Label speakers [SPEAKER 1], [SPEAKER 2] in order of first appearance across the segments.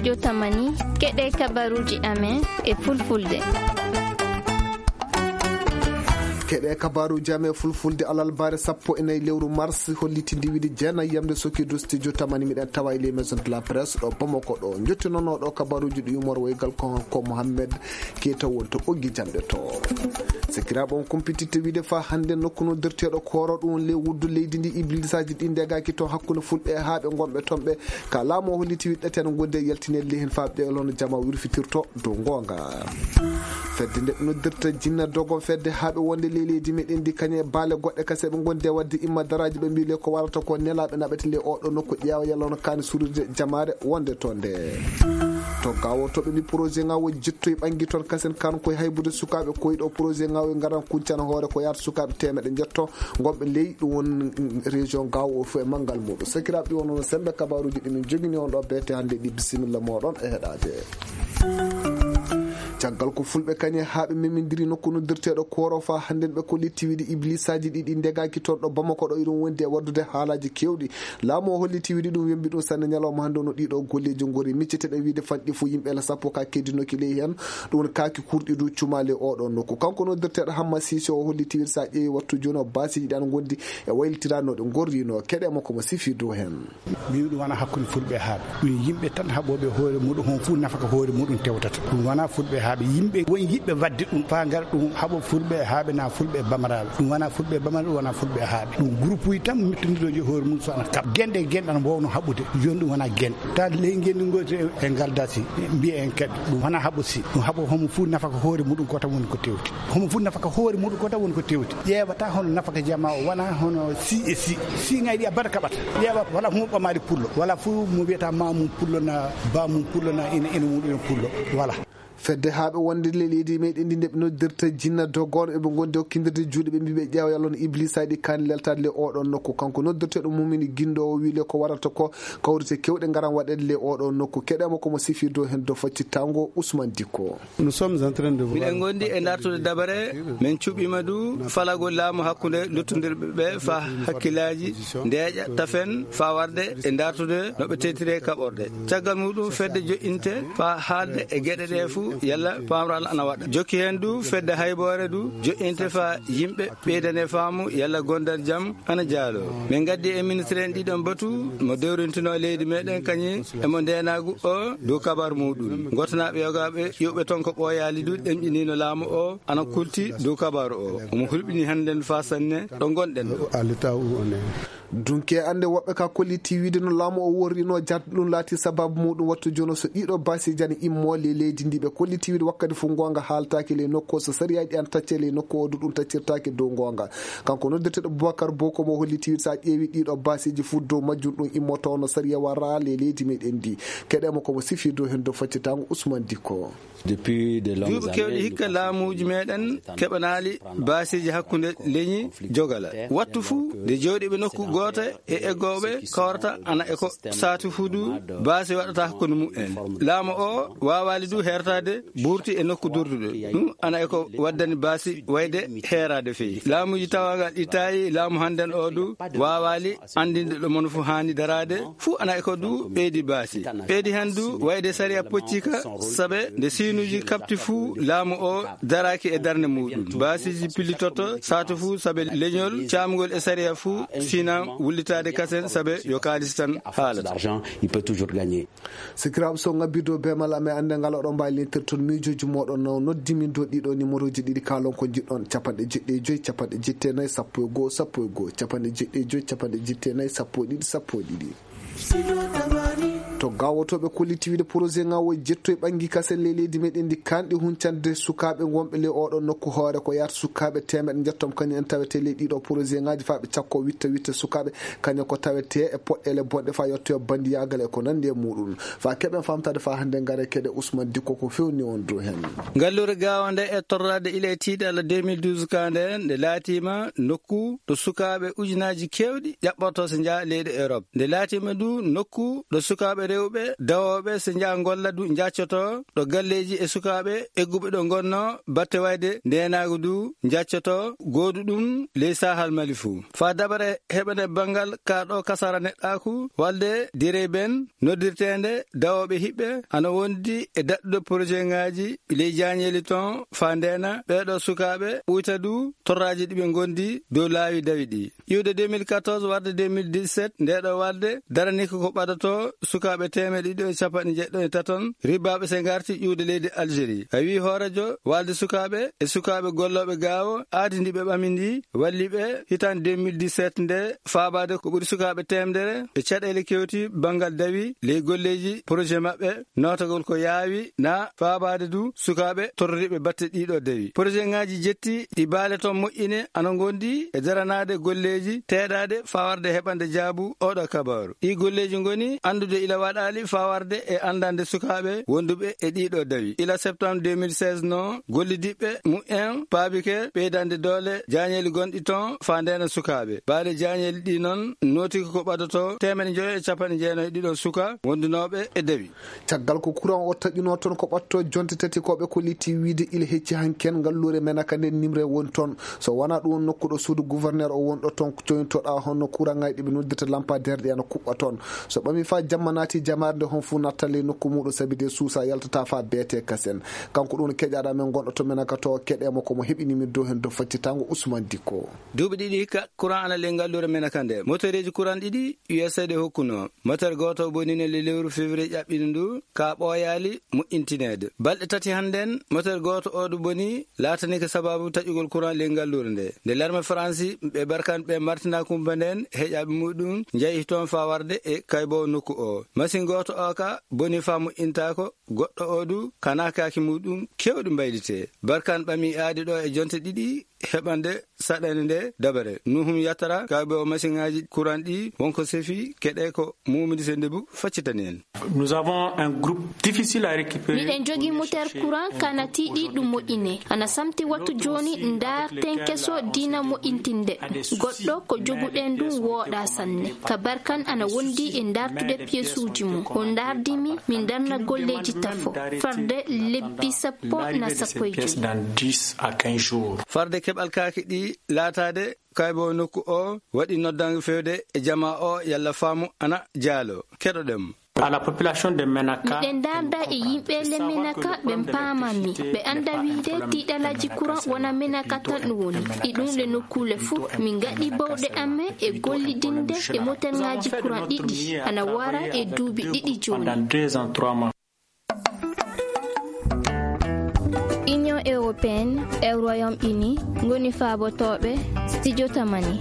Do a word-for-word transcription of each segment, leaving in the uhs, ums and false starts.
[SPEAKER 1] studio Tamani keɗe kabaruji amen e fulfulde.
[SPEAKER 2] keɗe kabaru jame fulfulde alal bare sappo e nayyi lewru mars holliti ndiwidi jeenayi yamde sokido studio Tamani miɗen tawa les maison de la presse ɗo Bamako ɗo jottinono ɗo kabaruji ɗi yumor woygal ko ko Mohammed Keita wonto ɓoggi jamɗe to sikiraɓe on compétiteur wiide fa hande nokku no dirteɗo koro ɗum le wuddu leydi ndi iblisaji ɗi ndegaki to hakkude fulɓe e haaɓe gonɓe toonɓe ka laamu o holliti wiɗɗete no gonde yaltinelle hen faaɓe hono jama wirfitirto dow gonga fedde nde noddirta jinna dogon fedde haaɓe wonde leydi meɗen ndi kañe baale goɗɗe kase ɓe gonde wadde imma daraji ɓe mbile ko warata ko nelaɓe naɓete le oɗo nokku ƴeewa yallono kani suurde jamare wonde to nde to gawo toɓe mbi projet ngawo jettoye ɓangui toon kasen kan koye haybude sukaɓe koyɗo projet ngawo e garan kuncana hoore ko yarta sukaɓe temeɗe jetto gonɓe ley ɗum won région gawo o fo e manggal muɗum sakiraɓe ɗi wonono sembe kabaruji ɗimin jogini on ɗo beete hande ɗi bisimilla moɗon e heɗade caggal ko fulɓe kañe haaɓe memidiri nokku noddirteɗo koro fa hande ɓe ko littiwiɗi iblisaji ɗiɗi ndegaki toon ɗo Bamako ɗo iɗum wondi e waddude haalaji kewɗi laamu o hollitiwiɗi ɗum yembi ɗum sanne ñalawma hande no ɗiɗo golleji gori micceteɗen wiide fanɗi fo yimɓe la sappo ka keddinoki ley hen ɗum woni kaki kurɗi du cumale oɗo nokku kanko noddirteɗo Hamma Sise o hollitiwiɗi sa ƴeewi wattu joni o basiji ɗi an gondi e waylitiranoɗe gorrino keɗema komo sifi dow hen
[SPEAKER 3] min ɗum wona hakkude fulɓe haaɓe ɗum yimɓe tan haɓoɓe hoore muɗum hon fuu nafaka hoore muɗum tewtata ɗum wona fulɓe haaɓe yimɓe won yiɓɓe wadde ɗum fa gar ɗum haɓo fulɓe haaɓe na fulɓe bamaraɓe ɗum wona fulɓe bamaraɓe ɗum wona fulɓe haaɓe ɗum groupe uji tan mettodiroji hoore mum so ana kaɓa guenɗe e guenɗe ana mbowno haɓude joni ɗum wona guenɗe ta ley guenɗi goti e galdasi mbiya en keɗɗo ɗum wona haɓo si ɗum haɓo homo fuu nafaka hoore muɗum ko tan woni ko tewti homo fuu nafaka hoore muɗum ko tan woni ko tewti ƴeewata hono nafaka jama o wona hono si e si si ngayɗi a bata kaɓata ƴeewa wala humo ɓamade pullo wala fuu mo wiyata mamum pullo na bamum pullo na ina ina mum ina pullo voilà
[SPEAKER 2] fedde haaɓe wonde le leydi meɗen ndi ndeɓe noddirta jinna dogon eɓe gondi hokkidirde juuɗe ɓe mbiɓe ƴeewa yallon iblisaji kani leltade le oɗon nokku kanko noddirteɗo mumini guindo o wiile ko warata ko kawrite kewɗe garan waɗede le oɗon nokku keɗema komo sifi dow hen do faccittango Ousmane Dicko
[SPEAKER 4] miɗen gondi e dartude dabare min cuɓima du falagol laamu hakkude luttodirɓe ɓe fa hakkillaji ndeeƴa tafen fa warde e dartude noɓe tetire kaɓorɗe caggal muɗum fedde joƴinte fa haalde e gueɗe ɗe fou yalla pamro Allah ana waɗa jokki hen du fedde haybore du joƴinte fa yimɓe ɓeydane faamu yalla gondal jaam ana jaalo min gaddi e ministre en ɗiɗon batu mo dewrintino leydi meɗen kañi emo ndenagu o dow kabar muɗum gotanaɓe yogaɓe yuɓe toon ko ɓooyali du ɗemƴinino laamu o ana kulti dow kabaru o omo hulɓini hande fa sanne ɗo gonɗen ɗo
[SPEAKER 2] dunke ande woɓɓe ka kolliti wiide no laamu o worrino jadde ɗum laati sababu muɗum wattu joni so ɗiɗo basi jani immole leydi ndi ɓe kolliti wiide wakkati fof gonga haaltaki le nokku so sariyaji an tacce le nokku o du ɗum taccirtaki dow gonga kanko noddeteɗo Boubacar Boko mo holliti wiide sa ƴeewi ɗiɗo basiji fu dow majjum ɗum immoto no sariya wara le leydi meɗen ndi keɗema komo sifi dow hen dow faccitango Ousmane Dicko
[SPEAKER 4] duuɓi kewɗi hikka laamuji meɗen keɓanali basiji hakkude leñi jogala wattu fuu nde jooɗiɓe nokku goota e eggoɓe kawrata ana eko sati fuudu basi waɗata hakkude mumen laamu o wawali du hertade ɓurti e nokku durduɗo ɗum ana eko waddani basi wayde heerade feewi laamuji tawagal ɗi tawi laamu hannden o du wawali andinde ɗo mono fo hani darade fuu ana eko du ɓeydi basi ɓeydi hen du wayde sariya poccika saabe nde sinuji kapti fuu laamu o daraki e darde muɗum basiji pillitoto satu fuu saabe leñol camgol e sariya fuu sinan wullitade kasen saabe yo kalis tan haalata
[SPEAKER 2] sikiraɓe so ngabbido bemal ame ande ngal oɗon mbawi lentirton miijoji moɗon no noddimin dow ɗiɗo numéro ji ɗiɗi kalon ko jiɗɗon capanɗe jeɗɗi e joyyi capanɗe jetteenayyi sappo e goho sappo e goho capanɗe jeɗɗi e joyyi capanɗe jetteenayyi sappo e ɗiɗi sappo e ɗiɗi to gawotoɓe kolliti wiide projet ngawo jetto e ɓangui kaselle leydi meɗen ndi kanɗi huncande sukaɓe gonɓe le oɗon nokku hoore ko yarta sukaɓe temeɗe jettom kañum en tawete ley ɗiɗo projet ngaji fa ɓe cakko witta witta sukaɓe kañum ko tawete e poɗɗele bonɗe fa yetto e bandiyagal e ko nandi e muɗum fa keɓen famtade fa hande gaare keɗe Ousmane Dicko ko fewni on dow hen
[SPEAKER 4] ngallure gawa nde e torrade ile tiiɗe Allah deux mille douze ka nden nde laatima nokku to sukaɓe ujunaji kewɗi ƴaɓɓorto so jaa leyɗe Europe nde laatima du nokku ɗo sukaɓe rewɓe dawoɓe so jaa golla du jaccoto ɗo galleji e sukaɓe egguɓe ɗo gonno batte wayde ndenago du jaccoto godu ɗum ley sahal mali fuu fa dabare heɓane bangal ka ɗo kasara neɗɗaku walde dire ben noddirtende dawoɓe hiɓɓe ana wondi e daɗɗude projet ngaji ley jañeli ton fa ndena ɓeɗo sukaɓe ɓuyta du torraji ɗiɓe gondi dow laawi dawi ɗi iwde deux mille quatorze warde deux mille dix-sept ndeɗo walde darani ko ɓaɗato sukaɓe temeɗe ɗiɗo e capanɗe jeɗɗo e taton ribaɓe se garti ƴuwde leydi Algérie a wi hoorejo walde sukaɓe e sukaɓe golloɓe gaawo aadi ndi ɓe ɓamindi walliɓe hitande deux mille dix-sept nde faabade ko ɓuri sukaɓe temdere e caɗele kewti bangal dawi ley golleji projet maɓɓe notagol ko yaawi na faabade du sukaɓe torriɓe batte ɗiɗo dawi projet ngaji jetti ɗi baale ton moƴƴine ana gondi e daranade golleji teeɗade fawarde heɓande jaabu oɗo kabaru ɗi golleji goni andude ila waɗali fawarde e andande sukaɓe wonduɓe e ɗiɗo dawi ila septembre deux mille seize no gollidiɓɓe mu'en paabike ɓeydande doole jañeli gonɗi ton fa ndena sukaɓe baale jañeli ɗi noon notiki ko ɓadoto temedde joyi e capanɗe jeenayi ɗiɗon suka wondunoɓe e dawi
[SPEAKER 2] caggal ko courant o taƴino toon ko ɓatto jonte tati koɓe kolliti wiide ila hecci hanken ngallure menaka nden nimre woni toon so wona ɗum nokkuɗo suudu gouverneur o wonɗo toon coyntoɗa honno courant ngaji ɗiɓe noddita lampadaire ɗi ana kuɓɓa toon so ɓami fa jamma naati jamarde hon fuu nattalle nokku muɗum saabi de suusa yaltata fa beete kasen kanko ɗum keƴaɗa men gonɗo to menaka to keɗemo komo heɓinimi dow hen dow faccitango Ousmane Dikko
[SPEAKER 4] duuɓi ɗiɗi hikka courant ana le ngallure menaka nde motoreji courant ɗiɗi U S A D hokkuno moteur goto bonino le lewru février ƴaɓɓino ndu ka ɓooyali moƴƴintinede balɗe tati hannden moteur goto oɗo boni latani ko sababu taƴugol courant le ngallure nde nde larme franci ɓe barkan ɓe martina kumba nden heƴaɓe muɗum jeeyi toon fa warde e kaybo nokku o machine goto o ka boni fa moƴƴintako goɗɗo o du kana kaki muɗum kewɗi mbaylite barkan ɓami aadi ɗo e jonte ɗiɗi heɓande saɗande nde dabare nuhum yattara kayɓe o machine ngaji courant ɗi wonko sefi keɗe ko mumidi se ndebu faccitani en
[SPEAKER 5] nous avons un groupe difficile à récupérer
[SPEAKER 1] miɗen jogui moteur courant kana tiɗi ɗum moƴƴine ana samti wattu joni darten keso dina moƴƴintinde goɗɗo ko joguɗen ɗum wooɗa sanne ka barkan ana wondi e dartude pièce uji mum o dardimi min darna golleji tafo farde lebbi sappo na sappo e joyi
[SPEAKER 4] farde keɓal kaki ɗi laatade kaybo nokku o waɗi noddango fewde e jama o yalla faamu ana jaalo keɗoɗem
[SPEAKER 5] à la population de Menaka
[SPEAKER 1] miɗen darda e yimɓe le Menaka ɓe pamanmi ɓe anda wiide tiɗalaji courant wona Menaka tan ɗum woni ɗiɗum le nokkule fuu min gaɗi bawɗe amen e gollidinde e moteur ngaji courant ɗiɗi ana wara e duuɓi ɗiɗi joni Union européenne e Royaume-Uni ngoni faabotoɓe studio tamani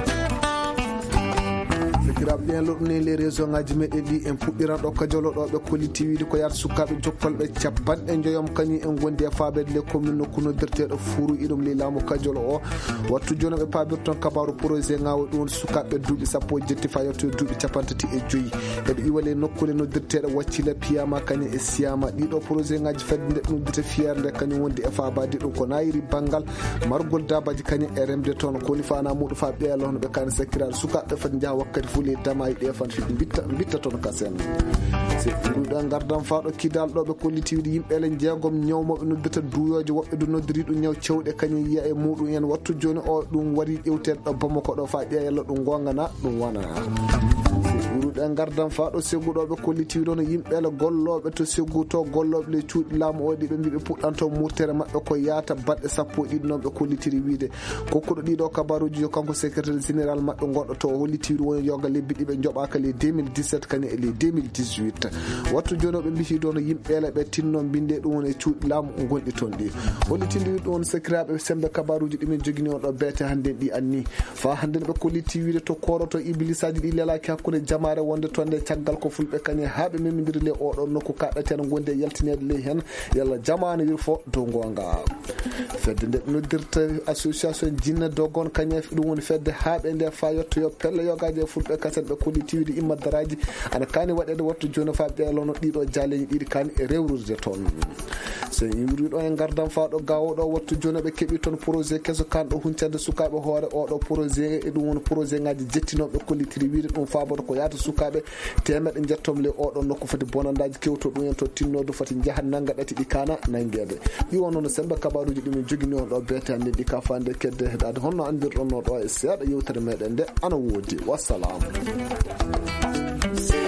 [SPEAKER 2] sakiraɓe ɓen loɗɗune les réseau ngaji meɗen ɗi en puɗɗiran ɗo kajoloɗoɓe kolliti wiide ko yata sukaɓe jokkolɓe capanɗe joyom kañum en gondi e faabede les commune nokku noddirteɗo furu iɗum ley laamu kajolo o wattu joni ɓe pabir toon kabaru projet ngawo ɗum sukaɓe duuɓi sappo e jetti fa yettoye duuɓi capantati e joyyi eɓe iwale nokkule noddirteɗo waccila piyama kañum e siyama ɗiɗo projet ngaji fedde nde noddite fiyare nde kañum wondi e faabade ɗum ko nayiri banggal margol dabaji kañum e remde toon koni fana muɗum fa ɓeelo hono ɓe kani sakiraɗe sukaɓe fati jaaha wakkati fuu ley damayi ɗe fan fiɗi bitta bitta toon kasen se ɗuɗa gardan faɗo kidal ɗo ɓe kolliti wiide yimɓele jeegom ñawmoɓe noddita duuyoje woɓɓe du noddiri ɗum ñaw cewɗe kañum yiya e muɗum en wattu joni o ɗum wari ƴewteɗe ɗo Bamako ɗo fa ƴeeyalla ɗum gongana ɗum wona ɓuruɗe gardan faɗo segguɗoɓe kolliti ɗon yimɓele golloɓe to seggu to golloɓe le cuuɗi laamu o ɗiɓe mbiɓe puɗɗanto murtere mabɓe ko yaata balɗe sappo e ɗiɗi noon ɓe kollitiri wiide kokkuɗo ɗiɗo kabaruji yo kanko secrétaire général mabɓe gonɗo to hollitiri woni yoga lebbi ɗiɓe joɓaka les deux mille dix-sept kañum e les deux mille dix-huit wattu joni oɓe mbiti ɗon yimɓele ɓe tinno binde ɗum woni e cuuɗi laamu gonɗi toon ɗi hollitiri ɗum sakiraɓe sembe kabaruji ɗimin jogini on ɗo beete hande ɗi anni fa hande ɓe kolliti wiide to koroto iblisaji ɗi lelaki hakkude jamare wonde toon nde caggal ko fulɓe kañum haaɓe memidiri le oɗo nokku kaɗɗateno gonde yaltinede ley hen yalla jamanu wir fo dow gonga fedde nde noddirta association jinna dogon kañum ɗum woni fedde haaɓe nde fa yettoyo pelle yogaji e fulɓe kasen ɓe kolliti wiide imma daraji ana kani waɗede wattu joni fa ɓeelono ɗiɗo jaleji ɗiɗi kani e rewrude toon. so iwri ɗo e gardan faɗo gawoɗo wattu joni ɓe keeɓi toon projet keso kanɗo huncande sukaɓe hoore oɗo projet e ɗum woni projet ngaji jettinoɓe kollitiri wiide ɗum faboto ko yaata sukaɓe temeɗe jettom le oɗon nokku foti bonandaji kewto ɗum en to tinnodo foti jahat nanga ɗati ɗi kana nanguede ɗi won noon sembe kabaruji ɗumin jogini on ɗo beete hande ɗi ka fande kedde heɗade honno andirɗon no ɗo e seeɗa yewtere meɗen nde ana woodi. Wassalamu.